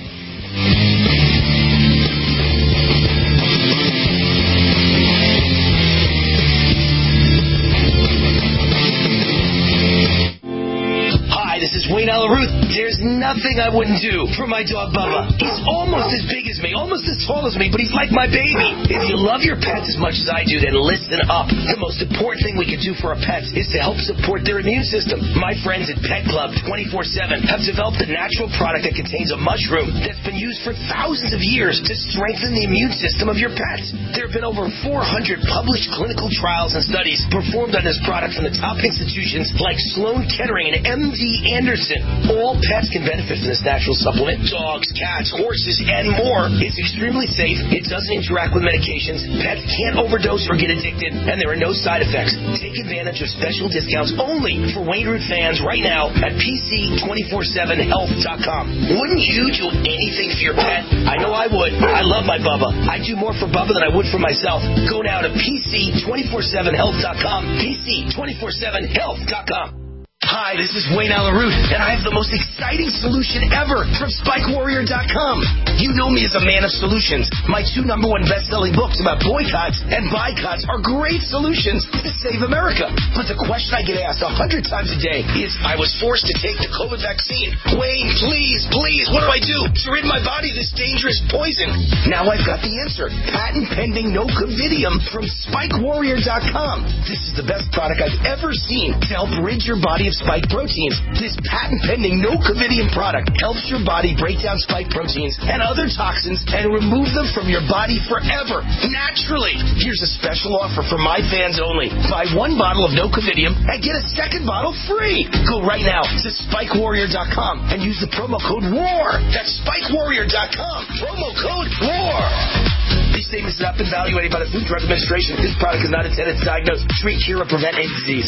This is Wayne Allyn Root. There's nothing I wouldn't do for my dog Bubba. He's almost as big as me, almost as tall as me, but he's like my baby. If you love your pets as much as I do, then listen up. The most important thing we can do for our pets is to help support their immune system. My friends at Pet Club twenty-four seven have developed a natural product that contains a mushroom that's been used for thousands of years to strengthen the immune system of your pets. There have been over four hundred published clinical trials and studies performed on this product from the top institutions like Sloan Kettering and M D Anderson. All pets can benefit from this natural supplement. Dogs, cats, horses, and more. It's extremely safe. It doesn't interact with medications. Pets can't overdose or get addicted, and there are no side effects. Take advantage of special discounts only for Wayne Root fans right now at P C two forty-seven health dot com. Wouldn't you do anything for your pet? I know I would. I love my Bubba. I do more for Bubba than I would for myself. Go now to P C two forty-seven health dot com. P C two forty-seven health dot com. Hi, this is Wayne Allyn Root, and I have the most exciting solution ever from Spike Warrior dot com. You know me as a man of solutions. My two number one best-selling books about boycotts and boycotts are great solutions to save America. But the question I get asked a hundred times a day is, I was forced to take the COVID vaccine. Wayne, please, please, what do I do to rid my body of this dangerous poison? Now I've got the answer. Patent-pending Nocovidium from Spike Warrior dot com. This is the best product I've ever seen to help rid your body of spike proteins. This patent-pending Nocovidium product helps your body break down spike proteins and other toxins and remove them from your body forever, naturally. Here's a special offer for my fans only. Buy one bottle of Nocovidium and get a second bottle free. Go right now to Spike Warrior dot com and use the promo code WAR. That's Spike Warrior dot com. Promo code WAR. These statements have not been evaluated by the Food and Drug Administration. This product is not intended to diagnose, treat, cure, or prevent any disease.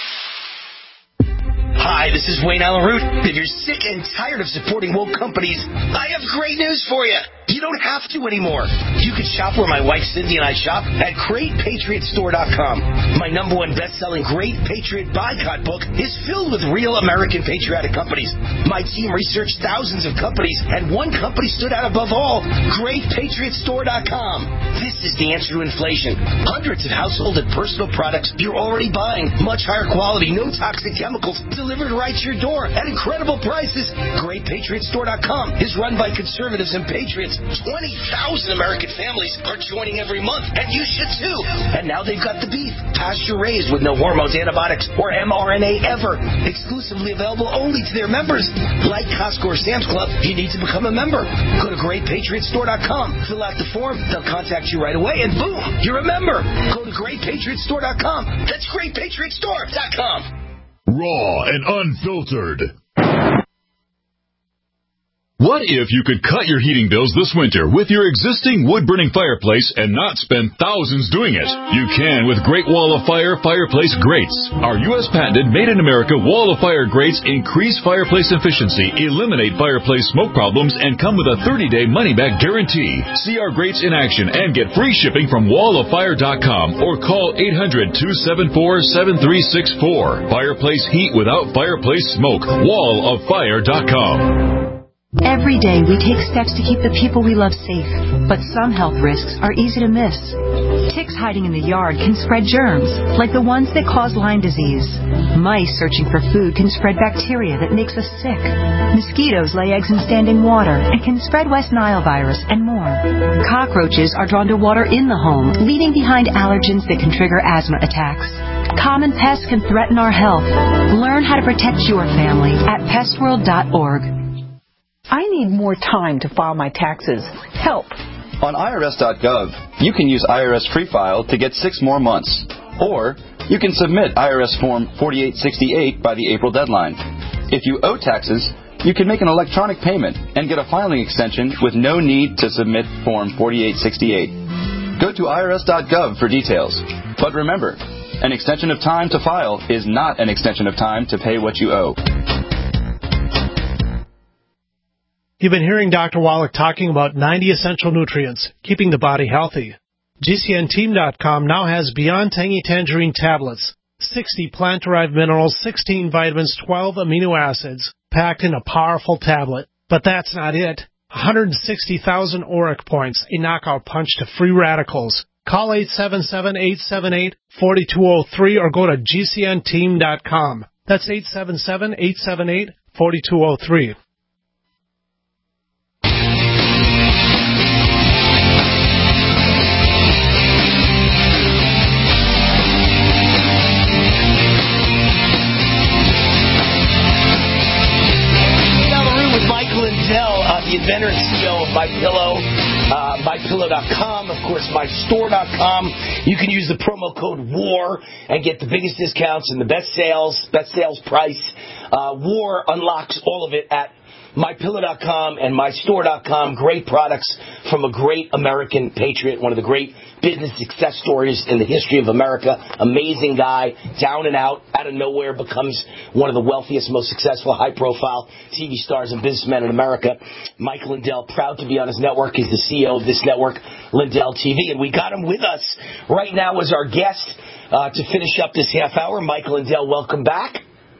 Hi, this is Wayne Allyn Root. If you're sick and tired of supporting woke companies, I have great news for you. You don't have to anymore. You can shop where my wife Cindy and I shop at Great Patriot Store dot com. My number one best-selling Great Patriot Boycott book is filled with real American patriotic companies. My team researched thousands of companies, and one company stood out above all, Great Patriot Store dot com. This is the answer to inflation. Hundreds of household and personal products you're already buying. Much higher quality, no toxic chemicals, delivered right to your door at incredible prices. Great Patriot Store dot com is run by conservatives and patriots. twenty thousand American families are joining every month, and you should too. And now they've got the beef, pasture-raised with no hormones, antibiotics, or M R N A ever. Exclusively available only to their members. Like Costco or Sam's Club, you need to become a member. Go to Great Patriot Store dot com, fill out the form, they'll contact you right away, and boom, you're a member. Go to Great Patriot Store dot com. That's Great Patriot Store dot com. Raw and unfiltered. What if you could cut your heating bills this winter with your existing wood-burning fireplace and not spend thousands doing it? You can with Great Wall of Fire fireplace grates. Our U S patented made-in-America Wall of Fire grates increase fireplace efficiency, eliminate fireplace smoke problems, and come with a thirty-day money-back guarantee. See our grates in action and get free shipping from wall of fire dot com or call eight hundred, two seven four, seven three six four. Fireplace heat without fireplace smoke. wall of fire dot com. Every day we take steps to keep the people we love safe, but some health risks are easy to miss. Ticks hiding in the yard can spread germs, like the ones that cause Lyme disease. Mice searching for food can spread bacteria that makes us sick. Mosquitoes lay eggs in standing water and can spread West Nile virus and more. Cockroaches are drawn to water in the home, leaving behind allergens that can trigger asthma attacks. Common pests can threaten our health. Learn how to protect your family at pest world dot org. I need more time to file my taxes. Help. On I R S dot gov, you can use I R S Free File to get six more months. Or you can submit I R S Form forty-eight sixty-eight by the April deadline. If you owe taxes, you can make an electronic payment and get a filing extension with no need to submit Form forty-eight sixty-eight. Go to I R S dot gov for details. But remember, an extension of time to file is not an extension of time to pay what you owe. You've been hearing Doctor Wallach talking about ninety essential nutrients, keeping the body healthy. G C N team dot com now has Beyond Tangy Tangerine tablets, sixty plant-derived minerals, sixteen vitamins, twelve amino acids, packed in a powerful tablet. But that's not it. one hundred sixty thousand auric points, a knockout punch to free radicals. Call eight seven seven, eight seven eight, four two zero three or go to G C N team dot com. That's eight seven seven, eight seven eight, four two zero three. The inventor and C E O of MyPillow, uh, my pillow dot com, of course, my store dot com. You can use the promo code WAR and get the biggest discounts and the best sales, best sales price. Uh, WAR unlocks all of it at my pillow dot com and my store dot com. Great products from a great American patriot, one of the great business success stories in the history of America. Amazing guy, down and out, out of nowhere, becomes one of the wealthiest, most successful, high-profile T V stars and businessmen in America. Mike Lindell, proud to be on his network. He's the C E O of this network, Lindell T V. And we got him with us right now as our guest uh, to finish up this half hour. Mike Lindell, welcome back.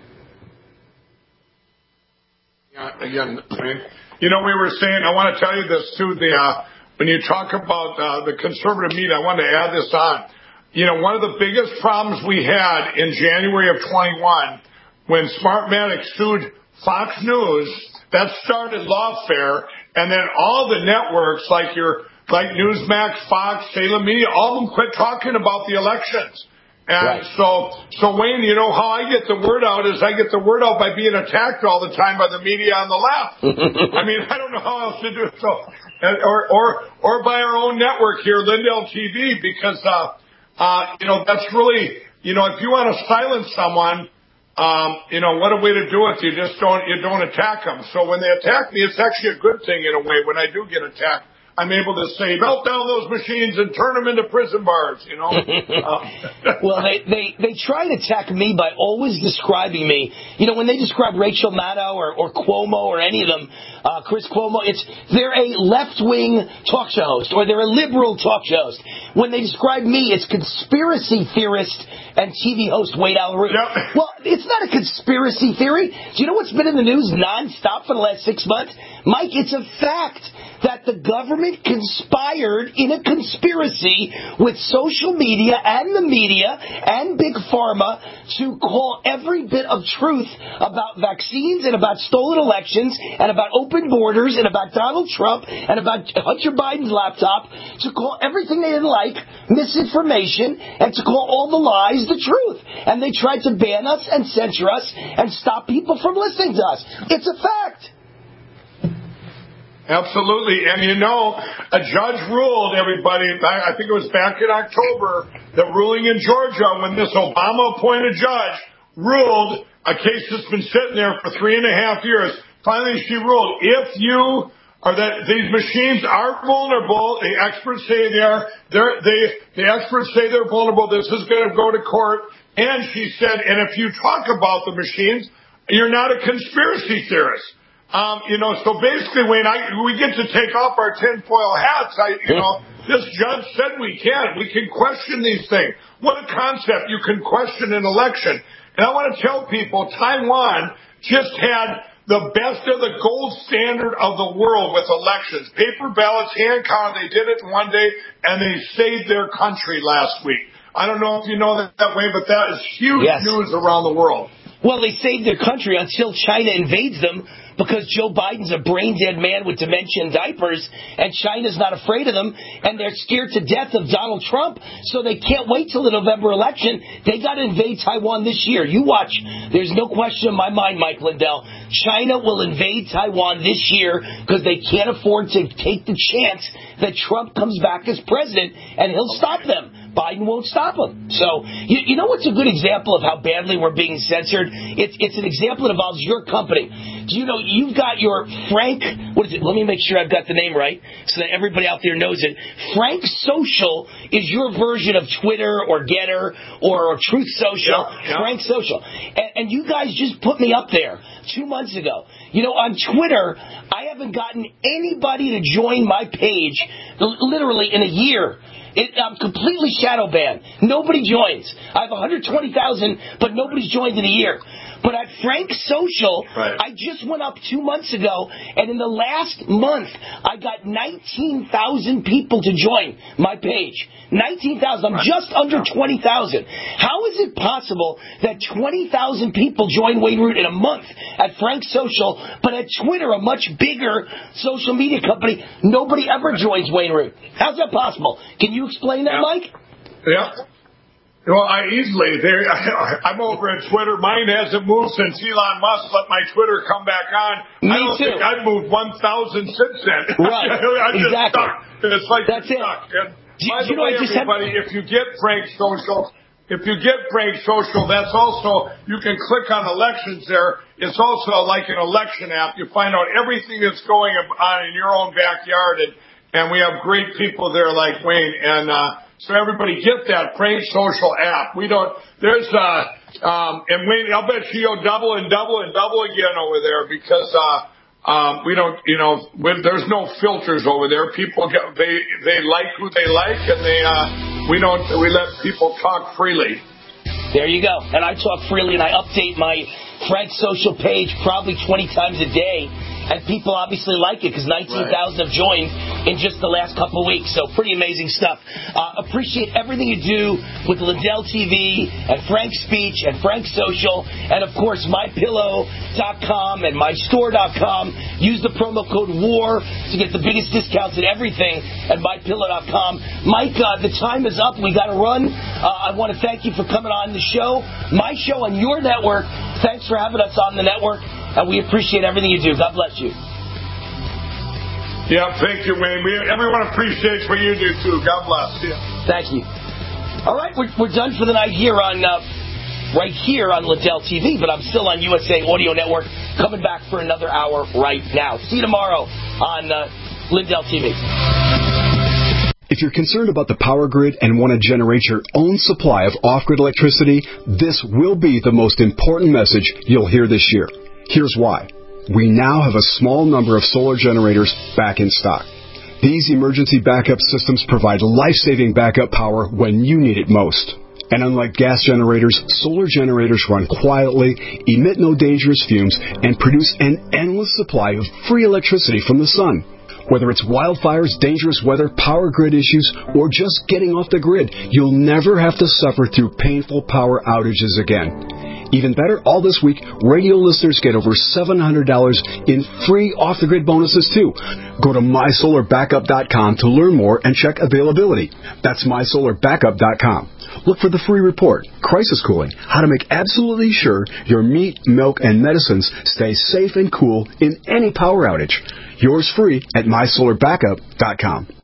Yeah, again, you know, we were saying, I want to tell you this too, the, uh, when you talk about uh, the conservative media, I wanted to add this on. You know, one of the biggest problems we had in January of twenty-one, when Smartmatic sued Fox News, that started lawfare, and then all the networks like your, like Newsmax, Fox, Salem Media, all of them quit talking about the elections. And right. so, so Wayne, you know how I get the word out is I get the word out by being attacked all the time by the media on the left. I mean, I don't know how else to do it. So, or, or, or by our own network here, Lindell T V, because, uh, uh, you know, that's really, you know, if you want to silence someone, um, you know, what a way to do it. You just don't, you don't attack them. So when they attack me, it's actually a good thing in a way when I do get attacked. I'm able to say, melt down those machines and turn them into prison bars, you know. uh. Well, they, they, they try to attack me by always describing me. You know, when they describe Rachel Maddow or, or Cuomo or any of them, uh, Chris Cuomo, it's they're a left-wing talk show host or they're a liberal talk show host. When they describe me, it's conspiracy theorist and T V host Wade Alaroot. Yep. Well, it's not a conspiracy theory. Do you know what's been in the news nonstop for the last six months? Mike, it's a fact that the government conspired in a conspiracy with social media and the media and Big Pharma to call every bit of truth about vaccines and about stolen elections and about open borders and about Donald Trump and about Hunter Biden's laptop, to call everything they didn't like misinformation and to call all the lies the truth. And they tried to ban us and censor us and stop people from listening to us. It's a fact. Absolutely. And you know, a judge ruled, everybody, I think it was back in October, the ruling in Georgia when this Obama-appointed judge ruled a case that's been sitting there for three and a half years. finally she ruled, if you are that these machines are vulnerable, the experts say they are, they're, they, the experts say they're vulnerable, this is going to go to court. And she said, and if you talk about the machines, you're not a conspiracy theorist. Um, you know, so basically, Wayne, I, we get to take off our tinfoil hats. I, you know, this judge said we can. We can question these things. What a concept. You can question an election. And I want to tell people, Taiwan just had the best of the gold standard of the world with elections. Paper ballots, hand count. They did it in one day, and they saved their country last week. I don't know if you know that, that way, but that is huge yes. news around the world. Well, they saved their country until China invades them because Joe Biden's a brain-dead man with dementia and diapers, and China's not afraid of them, and they're scared to death of Donald Trump, so they can't wait till the November election. They got to invade Taiwan this year. You watch. There's no question in my mind, Mike Lindell. China will invade Taiwan this year because they can't afford to take the chance that Trump comes back as president, and he'll stop them. Biden won't stop him. So, you, you know what's a good example of how badly we're being censored? It's, it's an example that involves your company. Do you know, you've got your Frank, what is it? Let me make sure I've got the name right so that everybody out there knows it. Frank Social is your version of Twitter or Getter or Truth Social. Yeah, yeah. Frank Social. And, and you guys just put me up there two months ago. You know, on Twitter, I haven't gotten anybody to join my page literally in a year. It, I'm completely shadow banned. Nobody joins. I have one hundred twenty thousand, but nobody's joined in a year. But at Frank Social, right. I just went up two months ago, and in the last month, I got nineteen thousand people to join my page. nineteen thousand. I'm right. just under twenty thousand. How is it possible that twenty thousand people join Wayne Root in a month at Frank Social, but at Twitter, a much bigger social media company, nobody ever joins Wayne Root? How's that possible? Can you explain that, yeah. Mike? Yeah. Well, I easily, there, I, I'm over at Twitter. Mine hasn't moved since Elon Musk let my Twitter come back on. Me I don't too. think I've moved one thousand since then. Right, I'm just exactly. stuck. It's like That's it. stuck. And do, by do the you know, way, I just everybody, have... if you get Frank Social, if you get Frank Social, that's also, you can click on elections there. It's also like an election app. You find out everything that's going on in your own backyard, and, and we have great people there like Wayne, and, uh, so everybody get that Frank Social app. We don't, there's, uh, um, and Wayne, I'll bet you'll double and double and double again over there because, uh, um, we don't, you know, when, there's no filters over there. People get, they, they like who they like, and they, uh, we don't, we let people talk freely. There you go. And I talk freely, and I update my Frank Social page probably twenty times a day. And people obviously like it because nineteen thousand right. have joined in just the last couple of weeks. So pretty amazing stuff. Uh, appreciate everything you do with Lindell T V and Frank Speech and Frank Social. And, of course, my pillow dot com and my store dot com. Use the promo code WAR to get the biggest discounts in everything at my pillow dot com. Mike, uh, the time is up. We got to run. Uh, I want to thank you for coming on the show. My show on your network. Thanks for having us on the network. And we appreciate everything you do. God bless you. Yeah, thank you, Wayne. We, everyone appreciates what you do, too. God bless. Yeah. Thank you. All right, we're, we're done for the night here on, uh, right here on Lindell T V, but I'm still on U S A Audio Network, coming back for another hour right now. See you tomorrow on uh, Lindell T V. If you're concerned about the power grid and want to generate your own supply of off-grid electricity, this will be the most important message you'll hear this year. Here's why. We now have a small number of solar generators back in stock. These emergency backup systems provide life-saving backup power when you need it most. And unlike gas generators, solar generators run quietly, emit no dangerous fumes, and produce an endless supply of free electricity from the sun. Whether it's wildfires, dangerous weather, power grid issues, or just getting off the grid, you'll never have to suffer through painful power outages again. Even better, all this week, radio listeners get over seven hundred dollars in free off-the-grid bonuses, too. Go to my solar backup dot com to learn more and check availability. That's my solar backup dot com. Look for the free report, Crisis Cooling, how to make absolutely sure your meat, milk, and medicines stay safe and cool in any power outage. Yours free at my solar backup dot com.